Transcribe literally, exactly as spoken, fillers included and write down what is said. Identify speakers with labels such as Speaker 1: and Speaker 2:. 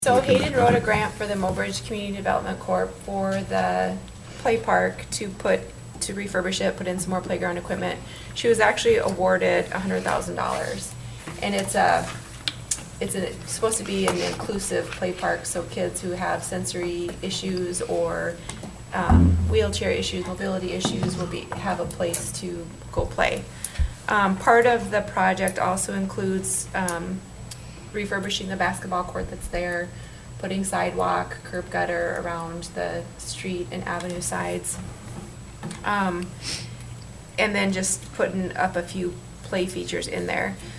Speaker 1: So Hayden wrote a grant for the Mobridge Community Development Corp for the play park to put, to refurbish it, put in some more playground equipment. She was actually awarded a hundred thousand dollars. And it's a, it's a, it's supposed to be an inclusive play park, so kids who have sensory issues or um, wheelchair issues, mobility issues will be, have a place to go play. Um, part of the project also includes um, refurbishing the basketball court that's there, putting sidewalk, curb gutter around the street and avenue sides. Um, and then just putting up a few play features in there.